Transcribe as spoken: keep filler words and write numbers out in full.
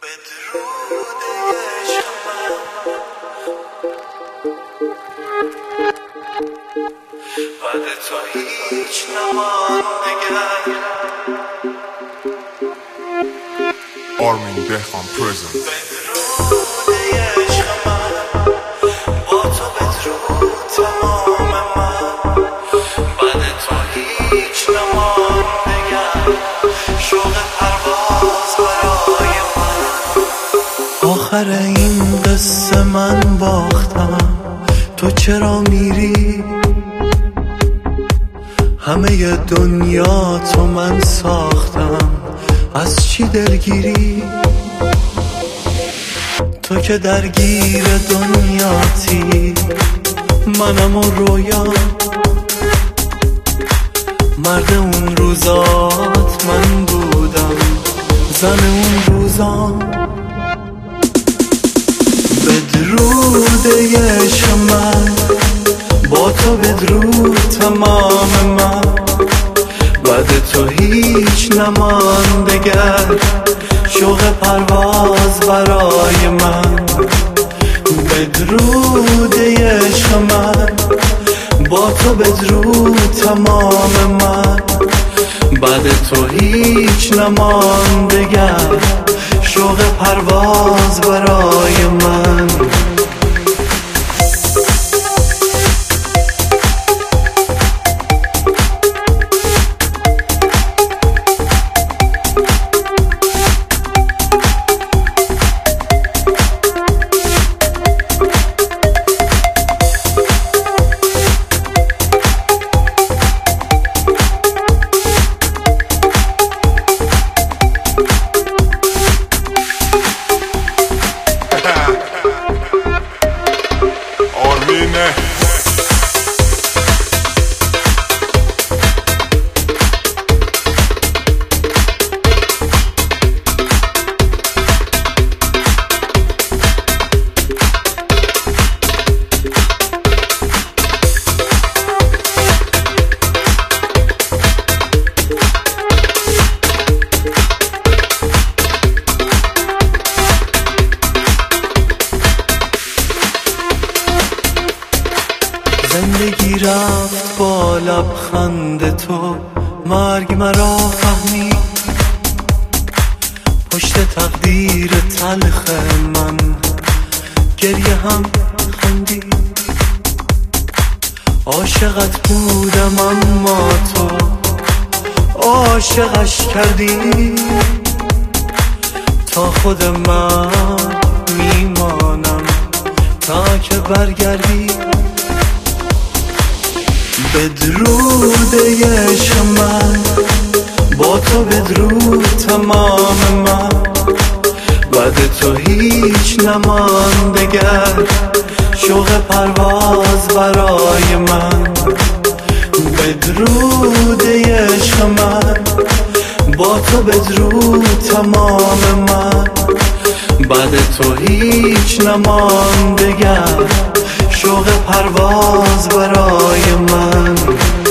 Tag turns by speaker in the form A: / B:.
A: بدرود عشق من بعد تو هیچ نماند دگر
B: Armin Dehqan present.
A: بدرود عشق من با تو بدرود تمام من بعد تو هیچ نماند دگر شوق پرواز برای من. آخر این قصه من باختم، تو چرا میری؟ همه دنیا تو من ساختم، از چی دلگیری؟ تو که درگیر دنیاتی، منم و رویا، مرد اون روزات من بودم، زن اون روزا. بدرود عشق من با تو بدرود تمام من بعد تو هیچ نماند دگر شوق پرواز برای من. بدرود عشق من با تو بدرود تمام من بعد تو هیچ نماند دگر شوق پرواز برای من. زندگی رفت با لبخند تو، مرگ مرا فهمید، پشت تقدیر تلخ من گریه هم خندید. عاشقت بودم اما تو عاشقش کردی، تا خود من میمانم تا که برگردی. بدرود عشق من با تو بدرود تمام من بعد تو هیچ نماند دگر شوق پرواز برای من. بدرود عشق من با تو بدرود تمام من بعد تو هیچ نماند دگر شوق پرواز برای من.